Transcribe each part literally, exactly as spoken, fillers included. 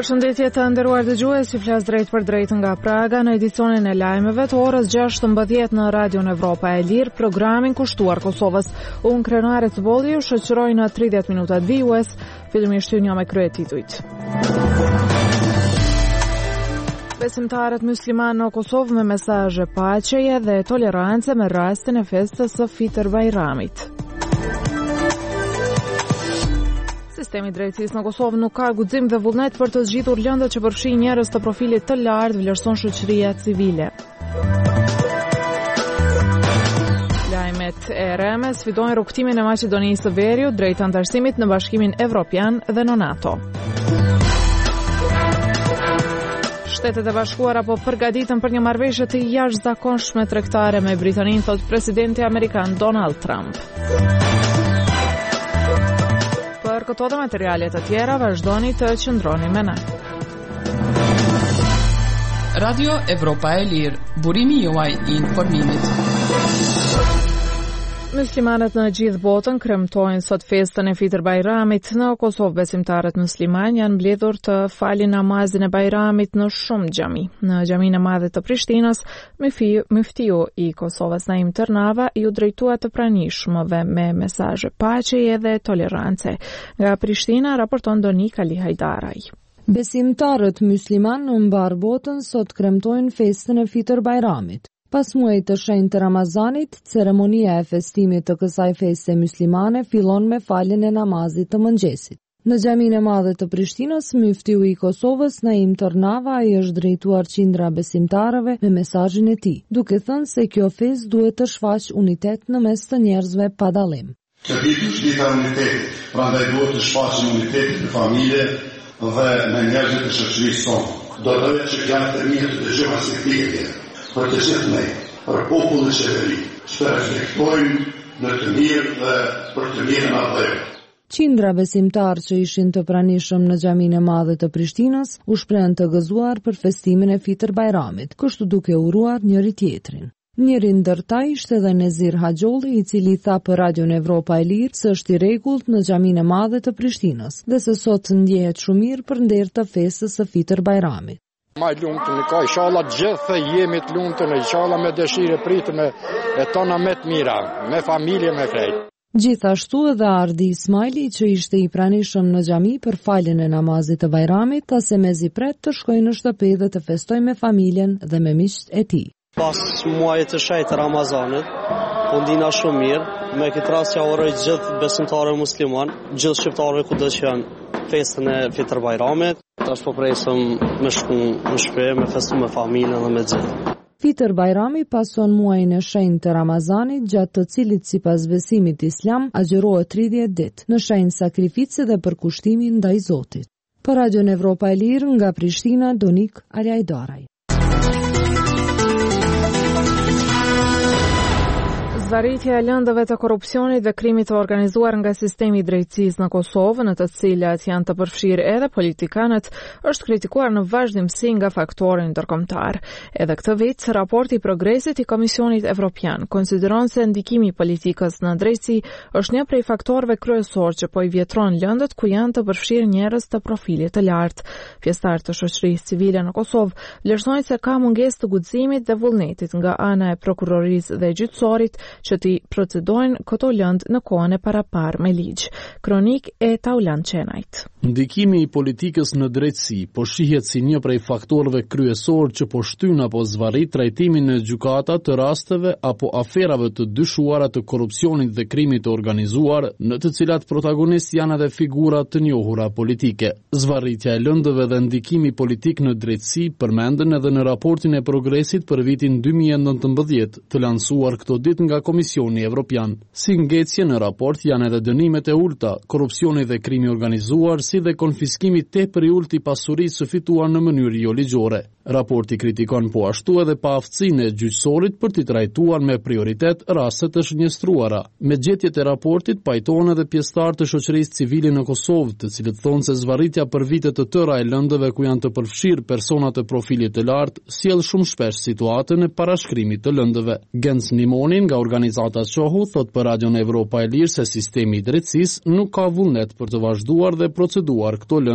Përshëndetje të nderuar dëgjues, ju flas drejt për drejt nga Praga në edicionin e lajmeve të orës gjashtëmbëdhjetë në Radion Evropa e Lirë, programin kushtuar Kosovës. Unë Krenare të Bolli ju shoqëroj në tridhjetë minutat vijues, fillimisht një me krye titujt. Besimtarët musliman në Kosovë me mesazhe paqeje dhe tolerance me rastin e festës së Fitër Bajramit. Sistemi i drejtësisë në Kosovë nuk ka guxim dhe vullnet për të zgjitur lëndët që përfshin njerëz të profilit të lartë, vlerëson shoqëria civile. Lajmet e rreme sfidojnë rrugtimin e Maqedonisë së Veriut drejt antarësimit në Bashkimin Evropian dhe në NATO. Shtetet e Bashkuara po përgatiten për një marrëveshje të jashtëzakonshme tregtare me Britaninë, thot presidenti amerikan Donald Trump. Për këto dhe materialet të tjera, vazhdoni të qëndroni me ne. Radio Evropa e Lirë, burimi juaj i informimit. Muslimanët në gjithë botën kremtojnë sot festën e Fitër Bajramit. Në Kosovë besimtarët musliman janë mbledhur të falin namazin e Bajramit në shumë xhami. Në xhaminë e madhe të Prishtinës, muftiu i Kosovës Naim Tërnava ju drejtua të pranishmëve me mesazhe paqeje dhe tolerance. Nga Prishtina raporton Donika Ali Hajdaraj. Besimtarët musliman në mbar botën sot kremtojnë festën e Fitër Bajramit. Pas muajit të shenjtë të Ramazanit, ceremonia e festimit të kësaj feste muslimane fillon me faljen e namazit të mëngjesit. Në xhaminë e madhe të Prishtinës, muftiu i Kosovës Naim Tërnava i është drejtuar qindra besimtarëve me mesazhin e tij, duke thënë se kjo festë duhet të shfaqë unitet në mes të njerëzve pa dallim. Që ditë është dita e unitetit, prandaj duhet të shfaqë unitetin në familje dhe me njerëzit e shoqërisë tonë. Do të thotë që janë të mirë të dëgjojmë si pikë. Për të gjithë ne, për popullin qeveri, që të reflektojnë në të mirë dhe për të mirën atë. Qindra besimtarë që ishin të pranishëm në xhaminë e madhe të Prishtinës u shprehën të gëzuar për festimin e Fitër Bajramit, kështu duke uruar njëri tjetrin. Njëri ndër ta ishte edhe Nezir Haxholli, i cili tha për Radion Evropa e Lirë se është i rregullt në xhaminë e madhe të Prishtinës dhe se sot ndjehet shumë mirë për nder të festës së Fitër Bajramit. Ma i lumëtën i ka, inshallah gjithë jemi të lumëtën, inshallah me dëshire pritëm e tona me të mira, me familje, me krejt. Gjithashtu edhe Ardi Ismaili, që ishte i pranishëm në xhami për faljen e namazit të Bajramit, ta se mezi pret të shkojë në shtëpi dhe të festojë me familjen dhe me miqt e tij. Pas muajit të shenjtë të Ramazanit, po ndina shumë mirë, me këtë rast ja uroj gjithë besimtarë musliman, gjithë shqiptarë kudo që janë festën e Fitër Bajramit. Tash po presëm me shku në shtëpi, me festu me familjen dhe me gjithë. Fitër Bajrami pason muajin e shenjtë të Ramazanit, gjatë të cilit sipas besimit islam agjërohet tridhjetë ditë, në shenjë sakrifice dhe përkushtimi ndaj Zotit. Për Radion Evropa e Lirë nga Prishtina, Donik Ali Hajdaraj. Zvarritja e lëndëve të korrupsionit dhe krimit të organizuar nga sistemi i drejtësisë në Kosovë, në të cilat janë të përfshirë edhe politikanët, është kritikuar në vazhdimsi nga faktorë ndërkombëtar. Edhe këtë vit, raporti i progresit i Komisionit Evropian konsideron se ndikimi i politikës në drejtësi është një prej faktorëve kryesor që po i vjetron lëndët ku janë të përfshirë njerëz të profilit të lartë. Pjesëtarë të shoqërisë civile në Kosovë vlerësojnë se ka mungesë të guximit dhe vullnetit nga ana e prokurorisë dhe gjyqësorit që ti procedojnë këto lëndë në kohën e paraparë me ligj. Kronik e Taulan Qenajt. Ndikimi i politikës në drejtësi po shihet si një prej faktorëve kryesor që po shtyn apo zvarrit trajtimin në gjykata të rasteve apo aferave të dyshuara të korrupsionit dhe krimit të organizuar, në të cilat protagonistë janë edhe figura të njohura politike. Zvarritja e lëndëve dhe ndikimi politik në drejtësi përmenden edhe në raportin e progresit për vitin dy mijë e nëntëmbëdhjetë, të lansuar këto ditë nga Komisioni Evropian. Si ngjecje në raport janë edhe dënimet e ulta, korrupsioni dhe krimi organizuar, si dhe konfiskimi tepër i ulët i pasurisë së fituar në mënyrë jo ligjore. Raporti kritikon po ashtu edhe paaftësinë e gjyqësorit për t'i trajtuar me prioritet rastet të shënjestruara. Me gjetjet e raportit pajtohen edhe pjesëtarë të shoqërisë civile në Kosovë, të cilët thonë se zvarritja për vite të tëra e lëndëve ku janë të përfshirë personat e profilit të lartë sjell shumë shpesh situatën e parashkrimit të lëndëve. Gens Nimonin nga organizata Shohu thot për Radion Evropa e Lirë se sistemi i drejtësisë nuk ka vullnet për të vazhduar dhe proceduar këto lëndë.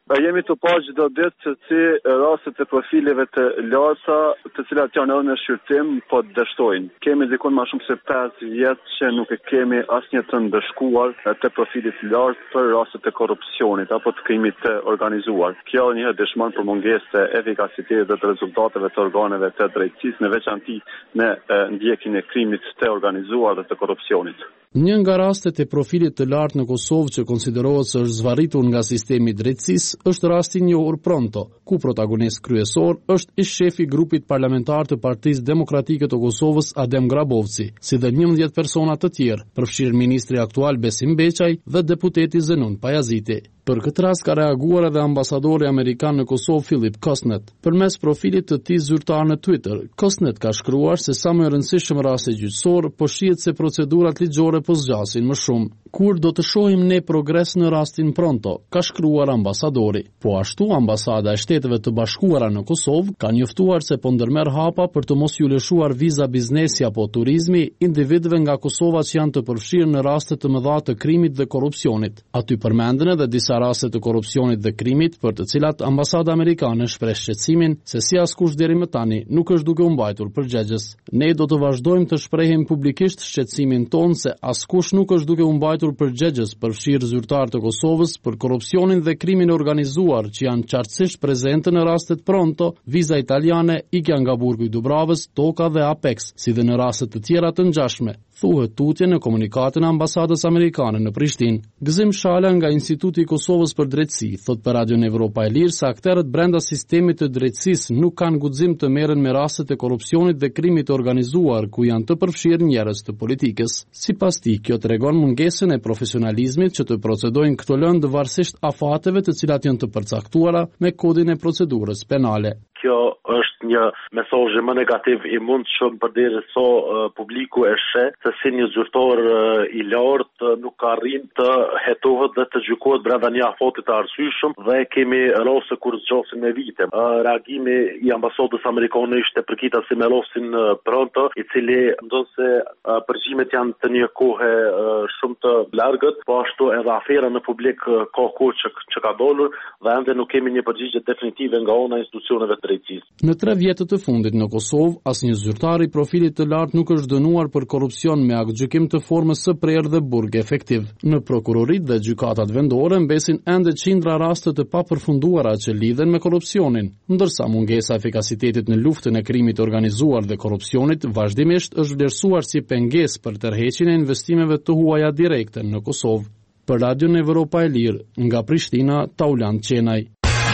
Jemi të pa çdo ditë që si rastet e profileve të larta, të cilat janë edhe në shqyrtim, po dështojnë. Kemi dikon më shumë se pesë vjet që nuk e kemi asnjë të ndëshkuar të profilit të lartë për rastet e korrupsionit apo të krimit të organizuar. Kjo një dëshmon për mungesë të efikasitetit dhe të rezultateve të organeve të drejtësisë, në veçanti në ndjekjen e krimit të organizuar dhe të korrupsionit. Një nga rastet e profilit të lartë në Kosovë që konsiderohet se është zvarritur nga sistemi i drejtësisë është rasti i njohur Pronto, ku protagonist kryesor është ish shefi i grupit parlamentar të Partisë Demokratike të Kosovës Adem Grabovci, si dhe njëmbëdhjetë persona të tjerë, përfshirë ministri aktual Besim Beqaj dhe deputeti Zenun Pajaziti. Për këtë rast ka reaguar edhe ambasadori amerikan në Kosovë Philip Kosnet. Përmes profilit të tij zyrtar në Twitter, Kosnet ka shkruar se sa më e rëndësishëm rasti gjyqësor, po shihet se procedurat ligjore po zgjasin më shumë. Kur do të shohim ne progres në rastin Pronto, ka shkruar ambasadori. Po ashtu ambasada e Shteteve të Bashkuara në Kosovë ka njoftuar se po ndërmerr hapa për të mos iu lëshuar viza biznesi apo turizmi individëve nga Kosova që janë të përfshirë në raste të mëdha të krimit dhe korrupsionit. Aty përmenden edhe disa raste të korrupsionit dhe krimit për të cilat ambasada amerikane shpreh shqetësimin se si askush deri më tani nuk është duke u mbajtur përgjegjës. Ne do të vazhdojmë të shprehim publikisht shqetësimin ton se askush nuk është duke u mbajtur përgjegjës përfshirë zyrtar të Kosovës për korrupsionin dhe krimin e organizuar që janë qartësisht prezente në rastet Pronto, Viza Italiane, ikja nga burgu i Dubravës, Toka dhe Apex, si dhe në raste të tjera të ngjashme, thuhet tutje në komunikatën e ambasadës amerikane në Prishtinë. Gëzim Shala nga Instituti i Kosovës për Drejtësi thot për Radion Evropa e Lirë se aktorët brenda sistemit të drejtësisë nuk kanë guxim të merren me rastet e korrupsionit dhe krimit të organizuar ku janë të përfshirë njerëz të politikës. Sipas tij, kjo tregon mungesën e profesionalizmit që të procedojnë këto lëndë varësisht afateve të cilat janë të përcaktuara me kodin e procedurës penale. Kjo është një mesazh më negativ i mundshëm përderisa so, uh, publiku e sheh se si një zyrtar uh, i lartë uh, nuk ka arrin të hetohet dhe të gjykohet brenda një afati të arsyeshëm dhe kemi raste kur zgjasin me vite. Uh, reagimi i ambasadës amerikane ishte përkita si me rastin uh, Pronto, i cili ndonse uh, përgjimet janë të një kohe uh, shumë të largët, po ashtu edhe afera në publik uh, ka kohë që, që ka dolur dhe ende nuk kemi një përgjigje definitive nga ana e institucioneve të drejtësisë. Në tre vjetët të fundit në Kosovë, asnjë zyrtar i profilit të lartë nuk është dënuar për korrupsion me aktgjykim të formës së prerë dhe burg efektiv. Në prokurorit dhe gjykatat vendore mbesin ende qindra raste të papërfunduara që lidhen me korrupsionin, ndërsa mungesa e efikasitetit në luftën e krimit të organizuar dhe korrupsionit vazhdimisht është vlerësuar si pengesë për tërheqjen e investimeve të huaja direkte në Kosovë. Për Radion Evropa e Lirë, nga Prishtina, Taulant Qenaj.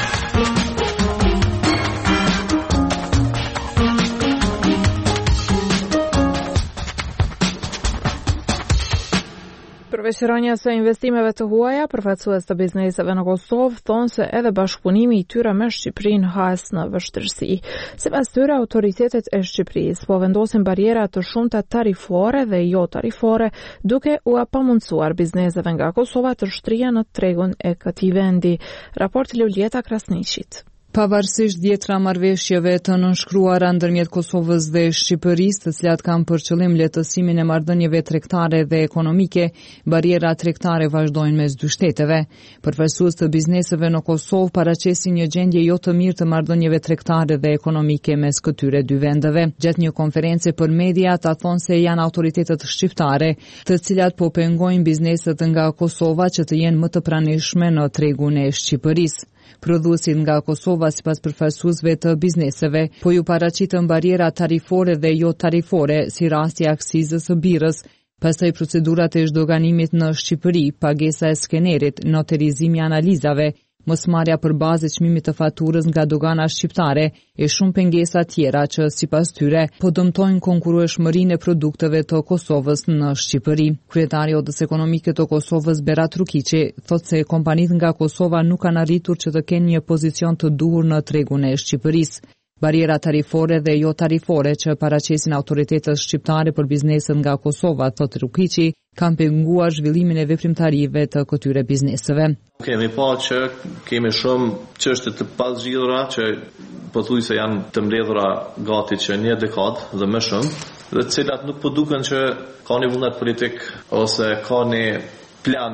Përveçëronja së investimeve të huaja, përfaqësues të bizneseve në Kosovë thonë se edhe bashkëpunimi i tyre me Shqipërinë has në vështirësi. Sipas tyre, autoritetet e Shqipërisë po vendosin bariera të shumta tarifore dhe jo tarifore, duke u pamundsuar bizneseve nga Kosova të shtrihen në tregun e këtij vendi. Raporti Luljeta Krasniqit. Pavarësisht dhjetra marrëveshjeve të nënshkruara ndërmjet Kosovës dhe Shqipërisë, të cilat kanë për qëllim lehtësimin e marrëdhënieve tregtare dhe ekonomike, bariera tregtare vazhdojnë mes dy shteteve. Përfaqësues të bizneseve në Kosovë paraqesin një gjendje jo të mirë të marrëdhënieve tregtare dhe ekonomike mes këtyre dy vendeve. Gjatë një konference për media, ata thonë se janë autoritetet shqiptare, të cilat po pengojnë bizneset nga Kosova që të jenë më të pranishme në tregun e Shqipërisë. Prodhuesit nga Kosova, sipas përfaqësuesve të bizneseve, po ju paraqitën bariera tarifore dhe jo tarifore, si rasti i aksizës së birrës, pastaj procedurat e zhdoganimit në Shqipëri, pagesa e skenerit, noterizimi i analizave, mosmarrja për bazë çmimit të faturës nga dogana shqiptare e shumë pengesa tjera që sipas tyre po dëmtojnë konkurrueshmërinë e produkteve të Kosovës në Shqipëri. Kryetari i Odës Ekonomike të Kosovës Berat Rukiqi thotë se kompanitë nga Kosova nuk kanë arritur që të kenë një pozicion të duhur në tregun e Shqipërisë. Bariera tarifore dhe jo tarifore që paraqesin autoritetet shqiptare për bizneset nga Kosova, thotë Rukiqi, kanë penguar zhvillimin e veprimtarive të këtyre bizneseve. Kemi pa që kemi shumë çështje të pazgjidhura që pothuajse janë të mbledhura gati që një dekadë dhe më shumë, dhe të cilat nuk po duken që ka një vullnet politik ose ka një plan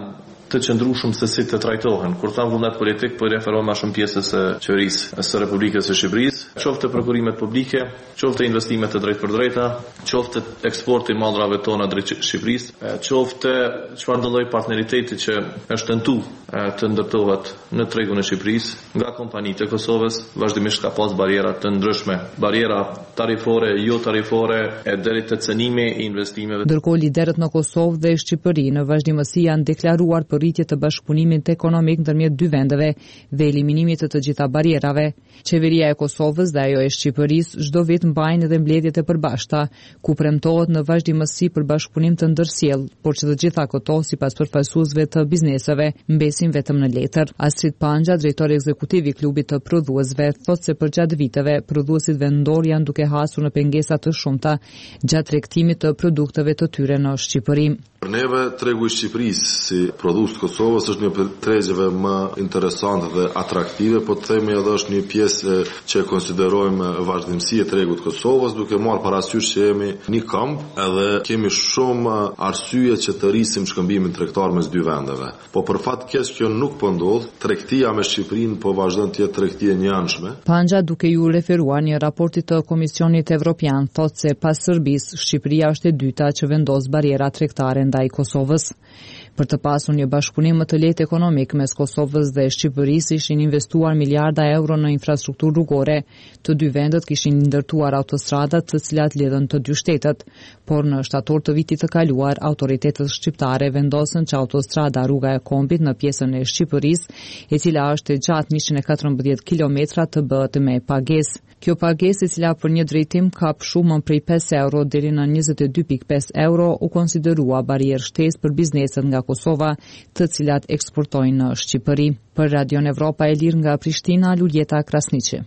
të qëndrueshëm se si të trajtohen. Kur tham vullnet politik, po referohem më shumë pjesës së qeverisë së Republikës së Shqipërisë, qoftë prokurorimet publike, qoftë investimet të drejtë për drejta, qoftë eksporti i mallrave tona drejt Shqipërisë, qoftë çfarë do lloj partneriteti që është tentuar të ndërtohet në tregun e Shqipërisë nga kompanitë e Kosovës, vazhdimisht ka pas bariera të ndryshme, bariera tarifore, jo tarifore, e deri të cenimi i investimeve. Ndërkohë liderët në Kosovë dhe Shqipëri në vazhdimësi janë deklaruar për rritje të bashkëpunimit ekonomik ndërmjet dy vendeve dhe eliminimit të të gjitha barierave. Qeveria e Kosovës dhe ajo e Shqipërisë çdo vit mbajnë edhe mbledhjet e përbashkëta, ku premtohet në vazhdimësi për bashkëpunim të ndërsjell, por që të gjitha këto sipas përfaqësuesve të bizneseve mbesin vetëm në letër. Astrid Panja, drejtori ekzekutiv i klubit të prodhuesve, thotë se për gjatë viteve prodhuesit vendor janë duke hasur në pengesa të shumta gjatë tregtimit të produkteve të tyre në Shqipëri. Për neve, tregu i Shqipërisë si prodhues të Kosovës është një për tregjeve më interesante dhe atraktive, po të themi edhe është një pjesë që konsiderojmë vazhdimësi e tregut të Kosovës, duke marrë parasysh që jemi një kamp edhe kemi shumë arsye që të rrisim shkëmbimin tregtar mes dy vendeve. Po për fat keq kjo nuk po ndodh, tregtia me Shqipërinë po vazhdon të jetë tregti e njanshme. Panja, duke ju referuar një raporti të Komisionit Evropian, thotë se pas Serbisë, Shqipëria është e dyta që vendos bariera tregtare ndaj Kosovës. Për të pasur një bashkëpunim më të lehtë ekonomik mes Kosovës dhe Shqipërisë, ishin investuar miliarda euro në infrastrukturë rrugore. Të dy vendet kishin ndërtuar autostradat të cilat lidhen të dy shtetet, por në shtator të vitit të kaluar, autoritetet shqiptare vendosën që autostrada Rruga e Kombit në pjesën e Shqipërisë, e cila është e gjatë njëqind e katërmbëdhjetë kilometra, të bëhet me pagesë. Kjo pagesë, e cila për një drejtim ka shumë prej pesë euro deri në njëzet e dy pikë pesë euro, u konsiderua barierë shtesë për bizneset nga Kosova, të cilat eksportojnë në Shqipëri. Për Radion Evropa e Lirë nga Prishtina, Luljeta Krasniqi.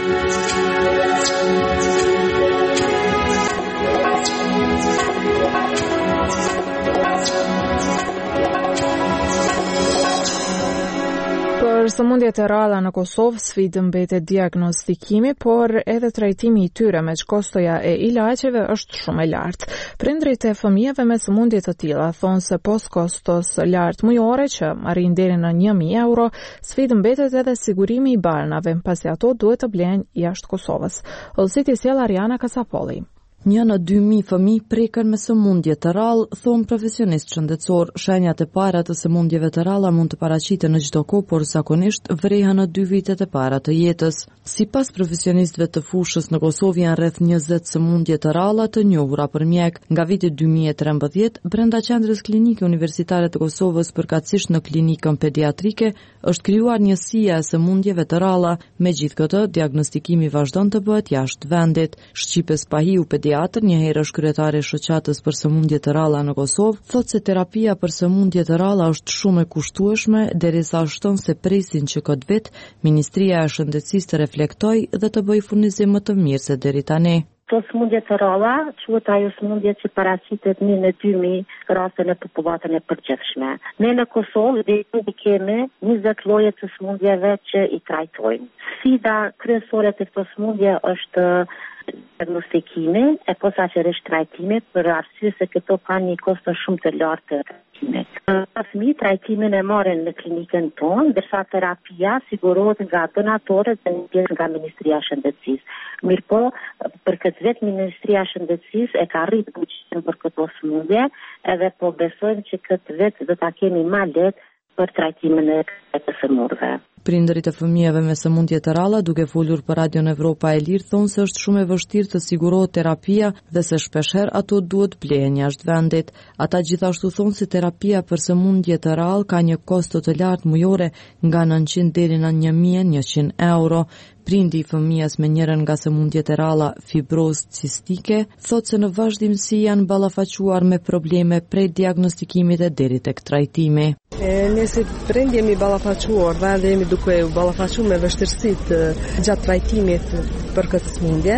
Për sëmundjet e rralla në Kosovë, sfidë mbetet diagnostikimi, por edhe trajtimi i tyre me që kostoja e ilaqeve është shumë e lartë. Prindrit e fëmijëve me sëmundje të tilla thonë se pos kostos lartë mujore që arrin deri në një mijë euro, sfidë mbetet edhe sigurimi i balnave, pasi ato duhet të blehen jashtë Kosovës. Ëllësit i sjell Ariana Kasapolli. Një në dy mijë fëmijë prekën me sëmundje të rrallë, thonë profesionist shëndetësor. Shenjat e para të sëmundjeve të rralla mund të paraqiten në çdo kohë, por zakonisht vrehen në dy vitet e para të jetës. Sipas profesionistëve të fushës në Kosovë janë rreth njëzet sëmundje të rralla të njohura për mjek. Nga viti dy mijë e trembëdhjetë, brenda qendrës klinike universitare të Kosovës, përkatësisht në klinikën pediatrike, është krijuar njësia e sëmundjeve të rralla. Megjithatë, diagnostikimi vazhdon të bëhet jashtë vendit. Shqipe Spahiu, pediatër, një herë është kryetare e shoqatës për sëmundje të rralla në Kosovë, thotë se terapia për sëmundje të rralla është shumë e kushtueshme, derisa shton se presin që këtë vit Ministria e Shëndetësisë të reflektojë dhe të bëjë furnizim më të mirë se deri tani. Këto sëmundje të rralla quhet ajo sëmundje që paraqitet një në dy mijë raste në popullatën e përgjithshme. Ne në Kosovë deri kemi njëzet lloje të sëmundjeve që i trajtojmë. Sfida kryesore të këto sëmundje është diagnostikimi e posaçërisht trajtimi, për arsye se këto kanë një kosto shumë të lartë të trajtimit. Fëmijët trajtimin e marrin në klinikën tonë, ndërsa terapia sigurohet nga donatorët dhe një pjesë nga Ministria e Shëndetësisë. Mirëpo, për këtë vit Ministria e Shëndetësisë e ka rritur buxhetin për këto sëmundje, edhe po besojmë që këtë vit do ta kemi më lehtë për trajtimin e të sëmurve. Prindërit e fëmijëve me sëmundje të rralla, duke folur për Radion Evropa e Lirë, thonë se është shumë e vështirë të sigurohet terapia dhe se shpeshherë ato duhet blehen jashtë vendit. Ata gjithashtu thonë se terapia për sëmundje të rrallë ka një kosto të lartë mujore nga nëntëqind deri në një mijë e njëqind euro. Prindi i fëmijës me njërin nga sëmundjet e rralla, fibrozë cistike, thotë se në vazhdimsi janë ballafaquar me probleme prej diagnostikimit e deri tek trajtimi. Ne si prind jemi ballafaquar dhe jemi duke u ballafaquar me vështirësitë gjatë trajtimit për këtë sëmundje,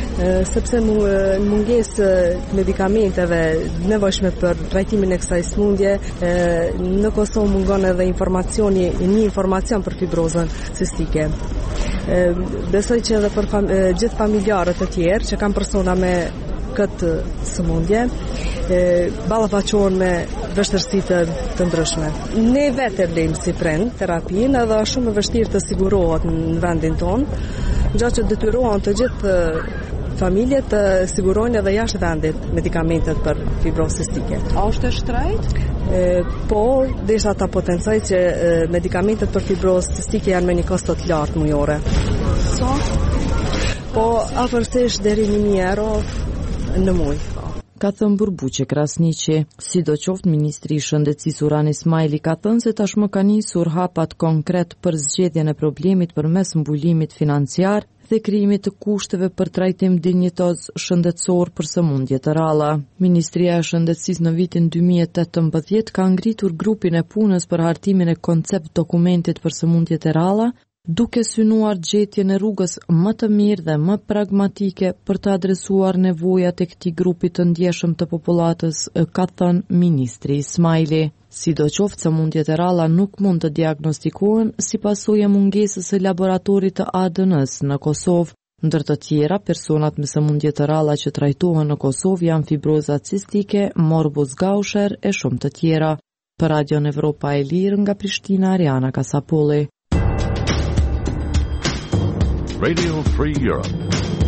sepse mungesë medikamenteve nevojshme për trajtimin e kësaj sëmundje, në Kosovë mungon edhe informacioni, një informacion për fibrozën cistike. Besoj që edhe për fam, gjithë familjarët e tjerë që kanë persona me këtë sëmundje, ballafaqohen me vështirësitë të ndryshme. Ne vetë vlejmë si prind terapinë, edhe është shumë e vështirë të sigurohet në vendin tonë, gjatë që detyrohen të gjithë familjet të sigurojnë edhe jashtë vendit medikamentet për fibrozë cistike. A është e shtrejt? Po, desha ta potencoj që medikamentet për fibrozë cistike janë me një kosto të lartë mujore. Sa? Po, afërsisht deri në një euro në muj. Ka thënë Burbuqe Krasniqi. Sidoqoftë, Ministri i Shëndetësisë Urani Ismaili ka thënë se tashmë ka nisur hapat konkret për zgjedhjen e problemit përmes mbulimit financiar dhe krijimit të kushteve për trajtim dinjitoz shëndetësor për sëmundje të ralla. Ministria e Shëndetësisë në vitin dy mijë e tetëmbëdhjetë ka ngritur grupin e punës për hartimin e koncept dokumentit për sëmundjet e ralla, duke synuar gjetjen e rrugës më të mirë dhe më pragmatike për të adresuar nevojat e këtij grupi të ndjeshëm të popullatës, ka thënë Ministri Ismaili. Sidoqoftë, sëmundjet e ralla nuk mund të diagnostikohen si pasojë e mungesës së laboratorit të A D N-s në Kosovë. Ndër të tjera, personat me sëmundje të ralla që trajtohen në Kosovë janë fibroza cistike, morbus Gaucher e shumë të tjera. Për Radion Evropa e Lirë nga Prishtina, Ariana Kasapolli. Radio Free Europe.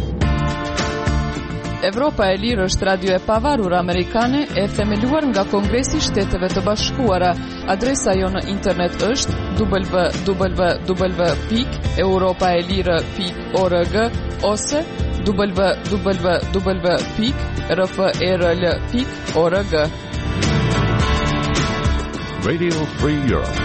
Evropa e Lirë është radio e pavarur amerikane e themeluar nga Kongresi i Shteteve të Bashkuara. Adresa jo në internet është w w w pikë europaelire pikë org ose w w w pikë r f r l pikë org. Radio Free Europe.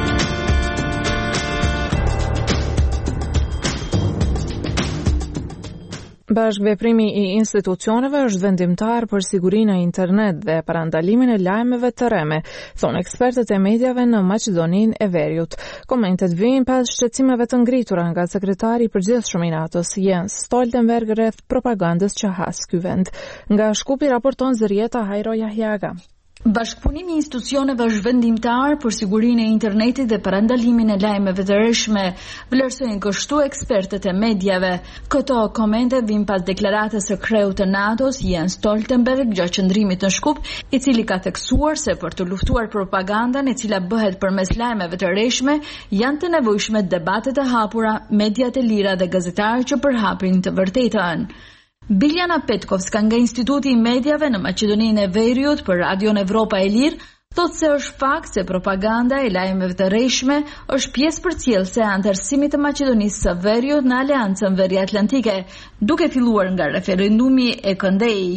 Bashkëveprimi i institucioneve është vendimtar për sigurinë e internet dhe parandalimin e lajmeve të rreme, thonë ekspertët e mediave në Maqedoninë e Veriut. Komentet vijnë pas shqetësimeve të ngritura nga sekretari i përgjithshëm i NATO-s Jens Stoltenberg rreth propagandës që has ky vend. Nga Shkupi raporton Zërieta Hajro Jahjaga. Bashkëpunimi i institucioneve është vendimtar për sigurinë e internetit dhe parandalimin e lajmeve të rreshme, vlerësojnë kështu ekspertët e mediave. Këto komente vijnë pas deklaratës së kreut të NATO-s Jens Stoltenberg gjatë qëndrimit në Shkup, i cili ka theksuar se për të luftuar propagandan e cila bëhet përmes lajmeve të rreshme, janë të nevojshme debatet e hapura, mediat e lira dhe gazetarë që përhapin të vërtetën. Biljana Petkovska nga Instituti i Mediave në Maqedoninë e Veriut për Radion Evropa e Lirë thotë se është fakt se propaganda e lajmeve të rreshme është pjesë përcjellëse e anëtarësimit të Maqedonisë së Veriut në Aleancën Veriatlantike, duke filluar nga referendumi e këndej.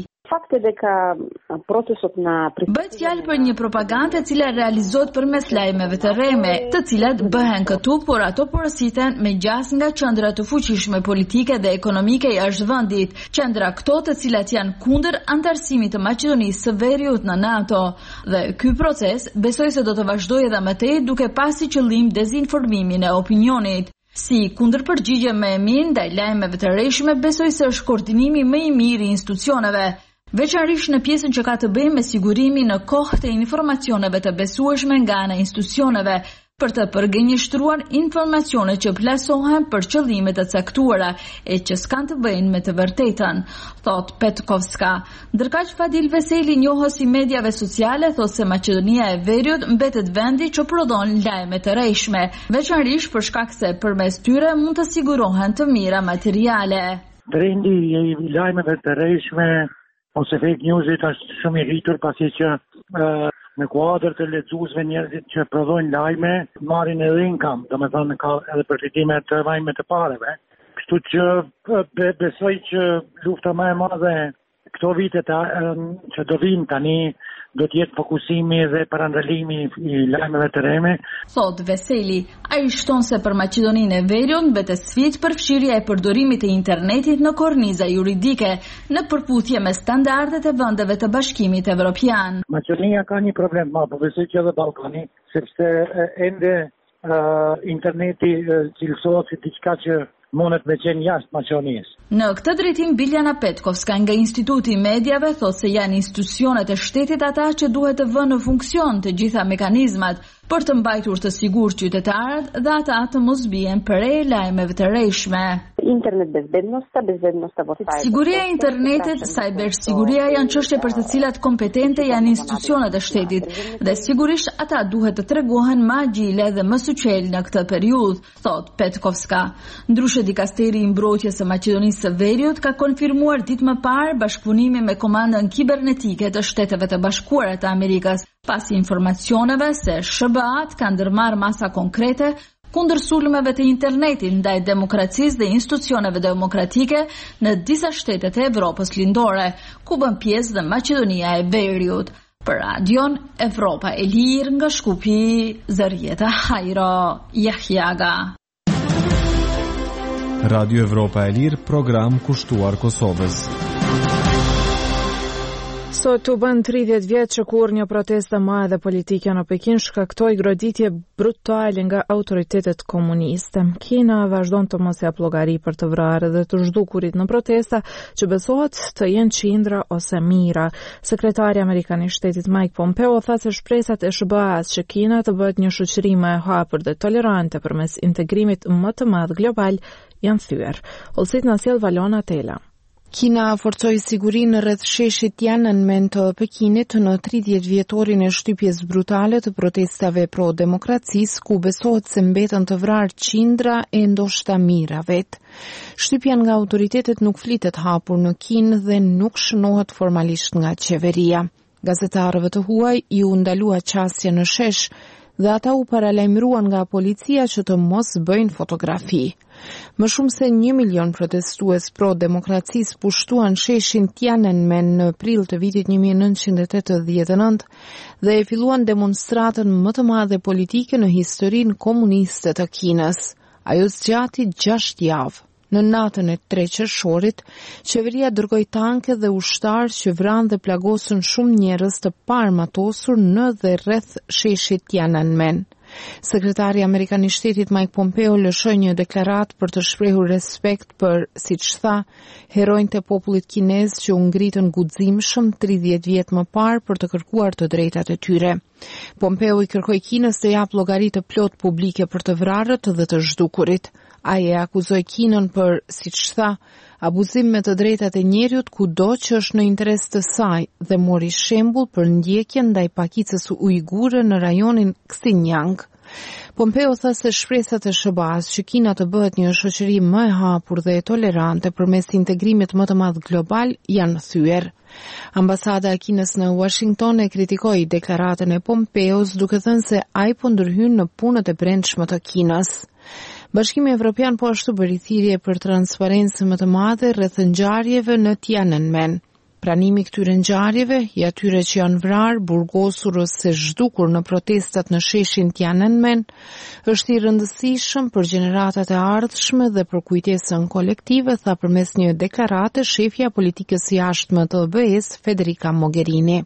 Bëhet fjalë për një propagandë e cila realizohet përmes lajmeve të rreme, të cilat bëhen këtu, por ato porositen me gjas nga qendra të fuqishme politike dhe ekonomike jashtë vendit, qendra këto të cilat janë kundër anëtarësimit të Maqedonisë së Veriut në NATO. Dhe ky proces besoj se do të vazhdojë edhe më tej duke pasi qëllim dezinformimin e opinionit. Si kundërpërgjigje më e mirë ndaj lajmeve të rreshme, besoj se është koordinimi më i mirë i institucioneve, veçanërisht në pjesën që ka të bëjë me sigurimin në kohë të informacioneve të besueshme nga ana e institucioneve, për të përgënjeshtruar informacione që plasohen për qëllime të caktuara e që s'kan të bëjnë me të vërtetën, thot Petkovska. Ndërkaq Fadil Veseli, njohës i mediave sociale, thot se Maqedonia e Veriut mbetet vendi që prodhon lajme të rreshme, veçanërisht për shkak se përmes tyre mund të sigurohen të mira materiale. Trendi i lajmeve të rreshme ose fake newsit është shumë i rritur pasi që uh, në kuadër të lexuesve njerëzit që prodhojnë lajme marrin edhe income, domethënë ka edhe përfitime të lajme të pareve. Kështu që be, besoj që lufta më e madhe këto vite ta, që do vinë tani do të jetë fokusimi dhe parandalimi i lajmeve të rreme. Thot Veseli, ai shton se për Maqedoninë e Veriut mbetet sfidë përfshirja e përdorimit të internetit në korniza juridike, në përputhje me standardet e vendeve të Bashkimit Evropian. Maqedonia ka një problem më, po besoj që edhe Ballkani, sepse ende uh, interneti uh, cilësohet si diçka që mundet me qenë jashtë Maqedonisë. Në këtë drejtim, Biljana Petkovska nga Instituti i Mediave thotë se janë institucionet e shtetit ata që duhet të vënë në funksion të gjitha mekanizmat për të mbajtur të sigurt qytetarët dhe ata të mos bien prej lajmeve të rreshme. Internet bezbednosta, bezbednosta vosaj. Siguria e internetit, cybersiguria janë çështje për të cilat kompetente janë institucionet e shtetit dhe sigurisht ata duhet të tregohen më agjile dhe më suqel në këtë periudhë, thot Petkovska. Ndryshe dikasteri i mbrojtjes së Maqedonisë së Veriut ka konfirmuar ditë më parë bashkëpunimin me komandën kibernetike të Shteteve të Bashkuara të Amerikës, pasi informacioneve se S B A-t ka ndërmarrë masa konkrete kundër sulmeve të internetit ndaj demokracisë dhe institucioneve demokratike në disa shtete të Evropës lindore, ku bën pjesë dhe Maqedonia e Veriut. Për radion Evropa e Lirë nga Shkupi, Zërjeta Hajro Jahjaga. Radio Evropa e Lirë, program kushtuar Kosovës. Sot u bën tridhjetë vjet që kur një protestë e madhe politike në Pekin shkaktoi goditje brutale nga autoritetet komuniste. Kina vazhdon të mos jap llogari për të vrarë dhe të zhdukurit në protesta që besohet të jenë qindra ose mira. Sekretari amerikan i shtetit Mike Pompeo tha se shpresat e S B A-s që Kina të bëhet një shoqëri më e hapur dhe tolerante përmes integrimit më të madh global janë thyer. Olsit na sjell Valona Tela. Kina forcoi sigurinë rreth sheshit Tiananmen të Pekinit në tridhjetë vjetorin e shtypjes brutale të protestave pro demokracisë, ku besohet se mbeten të vrarë qindra e ndoshta mira vet. Shtypja nga autoritetet nuk flitet hapur në Kinë dhe nuk shënohet formalisht nga qeveria. Gazetarëve të huaj i u ndalua qasje në shesh dhe ata u paralajmëruan nga policia që të mos bëjnë fotografi. Më shumë se një milion protestues pro-demokracisë pushtuan sheshin Tiananmen në prill të vitit një mijë e nëntëqind e tetëdhjetë e nëntë dhe e filluan demonstratën më të madhe politike në historinë komuniste të Kinës. Ajo zgjati gjashtë javë. Në natën e tre qershorit, qeveria dërgoi tanke dhe ushtarë që vranë dhe plagosën shumë njerëz të parmatosur në dhe rreth sheshit Tiananmen. Sekretari amerikan i shtetit Mike Pompeo lëshoi një deklaratë për të shprehur respekt për, siç tha, heronjtë e popullit kinez që u ngritën guximshëm tridhjetë vjet më parë për të kërkuar të drejtat e tyre. Pompeo i kërkoi Kinës të japë llogari të plot publike për të vrarët dhe të zhdukurit. Ai e akuzoi Kinën për, siç tha, abuzim me të drejtat e njeriut kudo që është në interes të saj dhe mori shembull për ndjekjen ndaj pakicës ujgure në rajonin Xinjiang. Pompeo tha se shpresat e S B A-s që Kina të bëhet një shoqëri më e hapur dhe e tolerante përmes integrimit më të madh global janë thyer. Ambasada e Kinës në Washington e kritikoi deklaratën e Pompeos duke thënë se ai po ndërhyn në punët e brendshme të Kinës. Bashkimi Evropian po ashtu bëri thirrje për transparencë më të madhe rreth ngjarjeve në Tiananmen. Pranimi këtyre ngjarjeve, i atyre që janë vrarë, burgosur ose zhdukur në protestat në sheshin Tiananmen, është i rëndësishëm për gjeneratat e ardhshme dhe për kujtesën kolektive, tha përmes një deklarate shefja politikës jashtme të E B-s Federica Mogherini.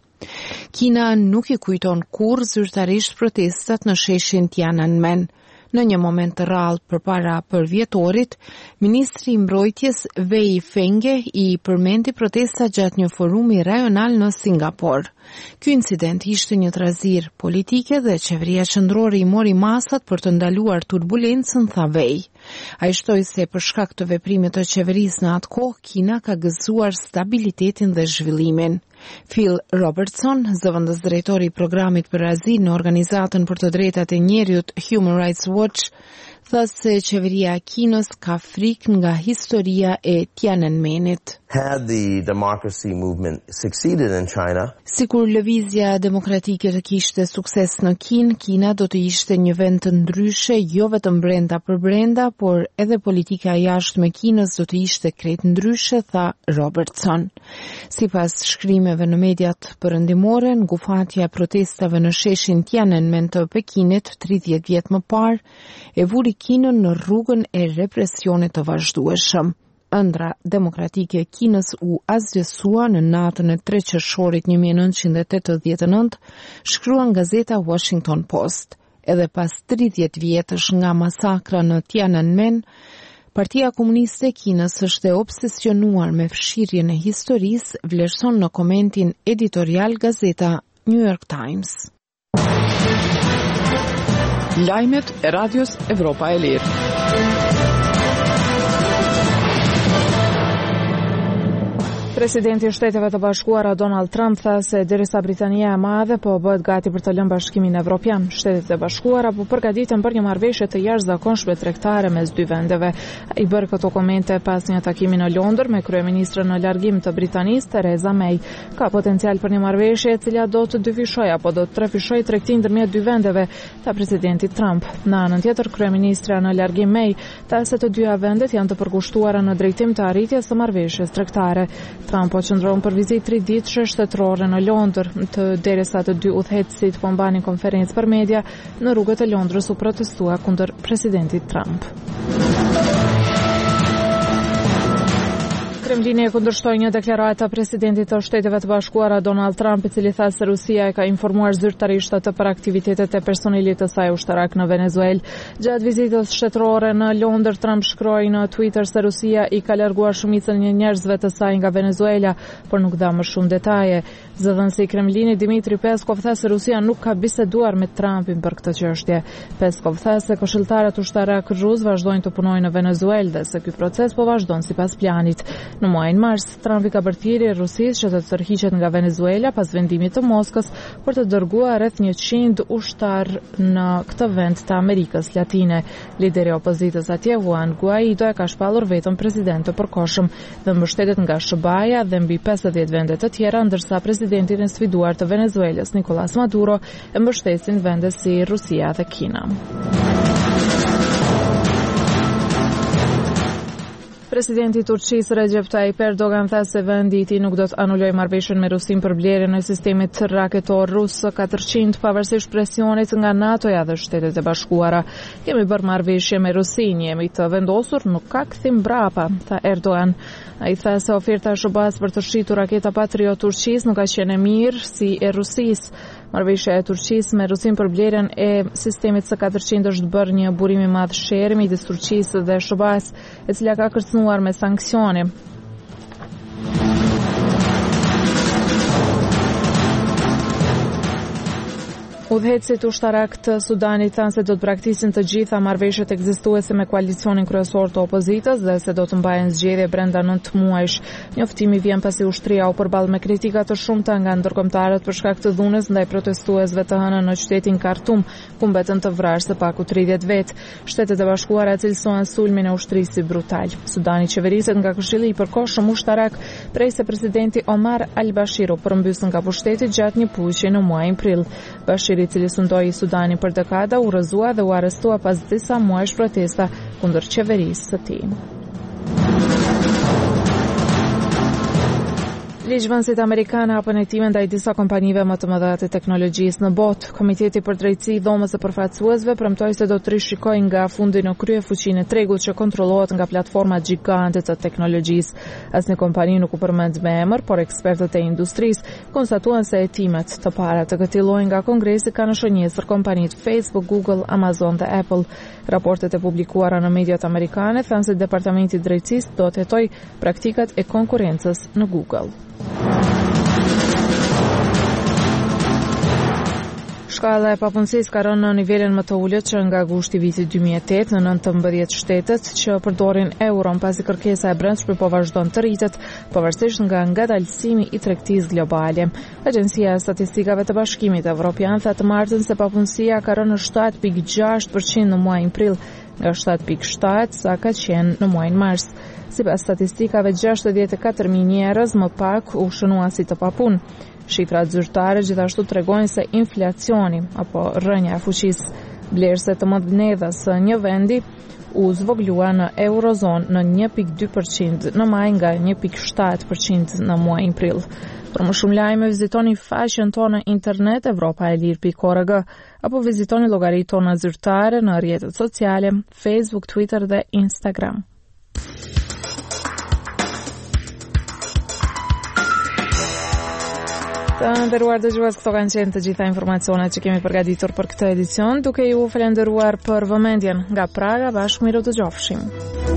Kina nuk i kujton kurrë zyrtarisht protestat në sheshin Tiananmen. Në një moment të rrallë përpara përvjetorit, ministri i mbrojtjes Wei Fenghe i përmendi protesta gjatë një forumi rajonal në Singapur. Ky incident ishte një trazir politike dhe qeveria qendrore i mori masat për të ndaluar turbulencën, tha Wei. Ai shtoi se për shkak të veprimit të qeverisë në atë kohë, Kina ka gëzuar stabilitetin dhe zhvillimin. Phil Robertson, zëvendës drejtori i programit për azil në organizatën për të drejtat e njerëzit Human Rights Watch, tha se qeveria e Kinës ka frikë nga historia e Tiananmenit. Had the democracy movement succeeded in China, sikur lëvizja demokratike të kishte sukses në Kinë, Kina do të ishte një vend të ndryshe, jo vetëm brenda për brenda, por edhe politika jashtme e Kinës do të ishte krejt ndryshe, tha Robertson. Sipas shkrimeve në mediat perëndimore, ngufatja e protestave në sheshin Tiananmen të Pekinit tridhjetë vjet më parë e vuri Kinën në rrugën e represionit të vazhdueshëm. Ëndra demokratike e Kinës u azgjësua në natën e tre qershorit një mijë e nëntëqind e tetëdhjetë e nëntë, shkruan gazeta Washington Post. Edhe pas tridhjetë vjetësh nga masakra në Tiananmen, Partia Komuniste e Kinës është e obsesionuar me fshirjen e historisë, vlerëson në komentin editorial gazeta New York Times. Lajmet e Radios Evropa e Lirë. Presidenti i Shteteve të Bashkuara Donald Trump tha se derisa Britania e Madhe po bëhet gati për të lënë Bashkimin Evropian, Shtetet e Bashkuara po përgatiten për një marrëveshje të jashtëzakonshme tregtare mes dy vendeve. Ai bëri këto komente pas një takimi në Londër me kryeministrën në largim të Britanisë Theresa May. Ka potencial për një marrëveshje e cila do të dyfishojë apo do të trefishojë tregtinë ndërmjet dy vendeve, tha presidenti Trump. Në anën tjetër, kryeministra në largim May tha se të dyja vendet janë të përkushtuara në drejtim të arritjes së marrëveshjes tregtare. Trump po qëndron për vizitë tri ditëshe shtetërore në Londër, të derisa të dy udhëheqësit po mbanin konferencë për media në rrugët e Londrës u protestua kundër presidentit Trump. Kremlini e kundërshtoi një deklaratë të presidentit të Shteteve të Bashkuara Donald Trump, i cili tha se Rusia e ka informuar zyrtarisht atë për aktivitetet e personelit të saj ushtarak në Venezuelë. Gjatë vizitës shtetërore në Londër, Trump shkroi në Twitter se Rusia i ka larguar shumicën e njerëzve të saj nga Venezuela, por nuk dha më shumë detaje. Zëdhënësi i Kremlinit Dmitri Peskov tha se Rusia nuk ka biseduar me Trumpin për këtë çështje. Peskov tha se këshilltarët ushtarak rus vazhdojnë të punojnë në Venezuelë dhe se ky proces po vazhdon sipas planit. Në muajin mars, Trump i ka bërthirrje Rusisë që të tërhiqet nga Venezuela pas vendimit të Moskës për të dërguar rreth njëqind ushtar në këtë vend të Amerikës Latine. Lideri i opozitës atje, Juan Guaido, e ka shpallur vetëm president të përkohshëm dhe mbështetet nga S B A-ja dhe mbi pesëdhjetë vende të tjera, ndërsa presidentin e sfiduar të Venezuelës, Nicolas Maduro, e mbështesin vende si Rusia dhe Kina. Presidenti i Turqisë Recep Tayyip Erdogan tha se vendi i tij nuk do të anulojë marrëveshjen me Rusinë për blerjen e sistemit raketor rus katërqind pavarësisht presionit nga NATO-ja dhe Shtetet e Bashkuara. Kemi bërë marrëveshje me Rusinë, jemi të vendosur, nuk ka kthim brapa, tha Erdogan. Ai tha se oferta e S B A-s për të shitur raketa Patriot Turqisë nuk ka qenë e mirë si e Rusisë. Marrëveshja e Turqisë me Rusinë për blerjen e sistemit S katërqind është bërë një burim i madh sherrë midis Turqisë dhe S B A-s, e cila ka kërcënuar me sanksione. Udhëheqësit ushtarak të Sudanit thanë se do të braktisin të gjitha marrëveshjet ekzistuese me koalicionin kryesor të opozitës dhe se do të mbahen zgjedhje brenda nëntë muajsh. Njoftimi vjen pasi ushtria u përball me kritika të shumta nga ndërkombëtarët për shkak të dhunës ndaj protestuesve të hënën në qytetin Khartoum, ku mbetën të vrarë së paku tridhjetë vet. Shtetet e Bashkuara cilësohen sulmin e ushtrisë si brutal. Sudani qeveriset nga Këshilli i Përkohshëm ushtarak prej se presidenti Omar al-Bashir u përmbys nga pushteti gjatë një pushje në muajin prill. Bashir, i cili sundoi Sudanin për dekada, u rrëzua dhe u arrestua pas disa muajsh protesta kundër qeverisë së tij. Ligjvënësit amerikanë hapën hetime ndaj disa kompanive më të mëdha të teknologjisë në botë. Komiteti për drejtësi i dhomës së përfaqësuesve premtoi se do të rishikojë nga fundi në krye fuqinë e tregut që kontrollohet nga platforma gjigante të teknologjisë. Asnjë kompani nuk u përmend me emër, por ekspertët e industrisë konstatuan se hetimet të para të këtij lloji nga Kongresi kanë shënjesur kompanitë Facebook, Google, Amazon dhe Apple. Raportet e publikuara në mediat amerikane thanë se Departamenti i Drejtësisë do të hetojë praktikat e konkurrencës në Google. Shkalla e papunësisë ka rënë në nivelin më të ulët që nga gushti vitit dy mijë e tetë në nëntëmbëdhjetë shtetet që përdorin euron, pasi kërkesa e brendshme po vazhdon të rritet, pavarësisht nga ngadalësimi i tregtisë globale. Agjencia e Statistikave të Bashkimit Evropian tha të martën se papunësia ka rënë në shtatë pikë gjashtë përqind në muajin prill, nga shtatë pikë shtatë sa ka qenë në muajin mars. Sipas statistikave, gjashtëdhjetë e katër mijë njerëz më pak u shënuan si të papunë. Shifrat zyrtare gjithashtu tregojnë se inflacioni apo rënja e fuqisë blerëse të monedhës së një vendi u zvoglua në eurozonë në një pikë dy përqind në maj nga një pikë shtatë përqind në muajin prill. Për më shumë lajme, vizitoni faqen tonë në internet evropa e lirë pikë org apo vizitoni llogaritë tona zyrtare në rrjetet sociale Facebook, Twitter dhe Instagram. Të nderuar dëgjues, këto kanë qenë të gjitha informacionet që kemi përgatitur për këtë edicion, duke ju falenderuar për vëmendjen. Nga Praga, bashkë miru të gjofshim.